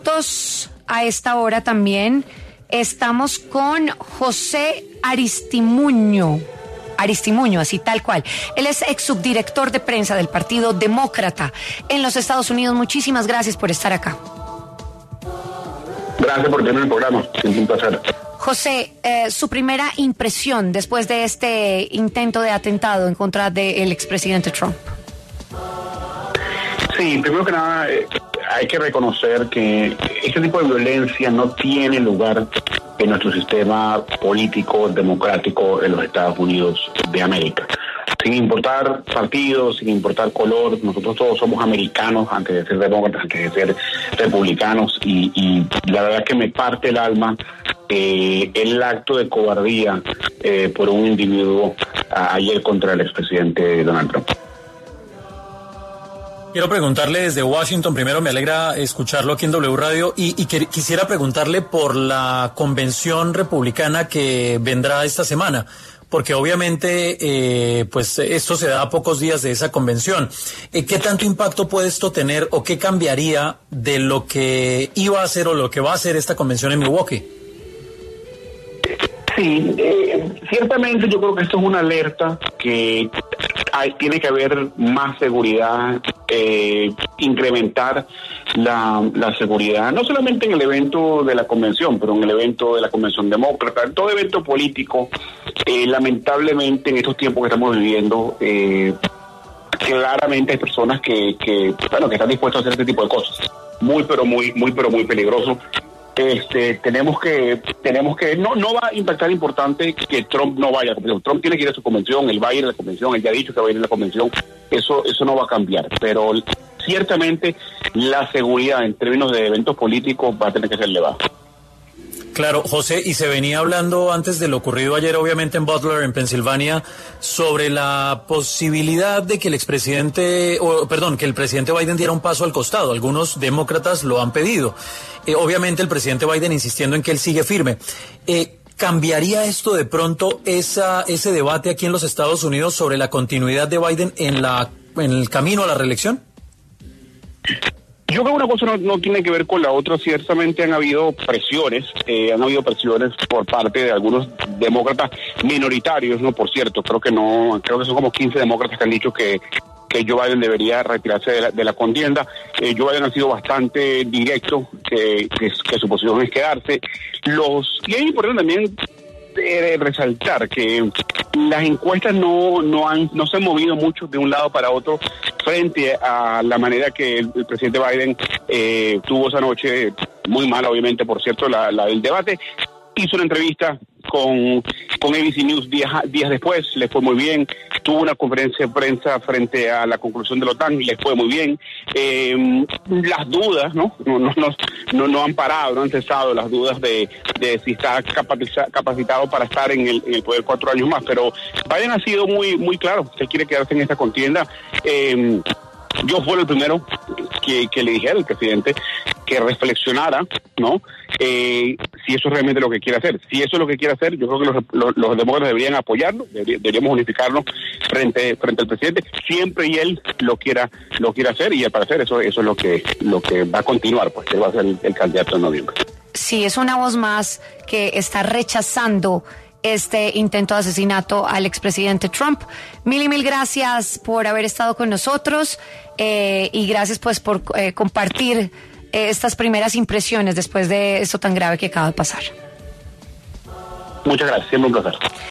A esta hora también estamos con José Aristimuño, así tal cual. Él es ex subdirector de prensa del Partido Demócrata en los Estados Unidos. Muchísimas gracias por estar acá. Gracias por tener el programa, es un placer. José, su primera impresión después de este intento de atentado en contra del expresidente Trump. Sí, primero que nada, hay que reconocer que este tipo de violencia no tiene lugar en nuestro sistema político democrático en los Estados Unidos de América. Sin importar partidos, sin importar color, nosotros todos somos americanos antes de ser demócratas, antes de ser republicanos, y la verdad que me parte el alma el acto de cobardía por un individuo ayer contra el expresidente Donald Trump. Quiero preguntarle desde Washington, primero me alegra escucharlo aquí en W Radio y quisiera preguntarle por la convención republicana que vendrá esta semana, porque obviamente pues esto se da a pocos días de esa convención. ¿Qué tanto impacto puede esto tener o qué cambiaría de lo que iba a hacer o lo que va a hacer esta convención en Milwaukee? Sí, ciertamente yo creo que esto es una alerta que tiene que haber más seguridad, incrementar la seguridad, no solamente en el evento de la convención, pero en el evento de la convención demócrata, en todo evento político. Lamentablemente en estos tiempos que estamos viviendo, claramente hay personas que están dispuestas a hacer este tipo de cosas, muy peligroso. Tenemos que no va a impactar importante que Trump no vaya a la convención. Trump tiene que ir a su convención, él va a ir a la convención, él ya ha dicho que va a ir a la convención. Eso no va a cambiar, pero ciertamente la seguridad en términos de eventos políticos va a tener que ser elevada. Claro, José, y se venía hablando antes de lo ocurrido ayer, obviamente en Butler, en Pensilvania, sobre la posibilidad de que el presidente Biden diera un paso al costado. Algunos demócratas lo han pedido. Obviamente el presidente Biden insistiendo en que él sigue firme. ¿Cambiaría esto de pronto ese debate aquí en los Estados Unidos sobre la continuidad de Biden en el camino a la reelección? Yo creo que una cosa no tiene que ver con la otra. Ciertamente han habido presiones por parte de algunos demócratas minoritarios, ¿no? Por cierto, creo que son como 15 demócratas que han dicho que Joe Biden debería retirarse de la contienda. Joe Biden ha sido bastante directo, que su posición es quedarse. Y es importante también resaltar que las encuestas no se han movido mucho de un lado para otro frente a la manera que el presidente Biden tuvo esa noche, muy mala obviamente, por cierto, la del debate. Hizo una entrevista con ABC News días después, le fue muy bien. Tuvo una conferencia de prensa frente a la conclusión de la OTAN y le fue muy bien. Las dudas no han parado, no han cesado las dudas de si está capacitado para estar en el poder 4 años más, pero Biden ha sido muy claro que quiere quedarse en esta contienda. Yo fui el primero que le dijera al presidente que reflexionara, ¿no? Si eso es realmente lo que quiere hacer. Si eso es lo que quiere hacer, yo creo que los demócratas deberían apoyarlo, deberíamos unificarnos frente al presidente, siempre y él lo quiera hacer, y al parecer eso es lo que va a continuar, pues él va a ser el candidato en noviembre. Sí, es una voz más que está rechazando este intento de asesinato al expresidente Trump. Mil gracias por haber estado con nosotros y gracias pues por compartir estas primeras impresiones después de esto tan grave que acaba de pasar. Muchas gracias, siempre un placer.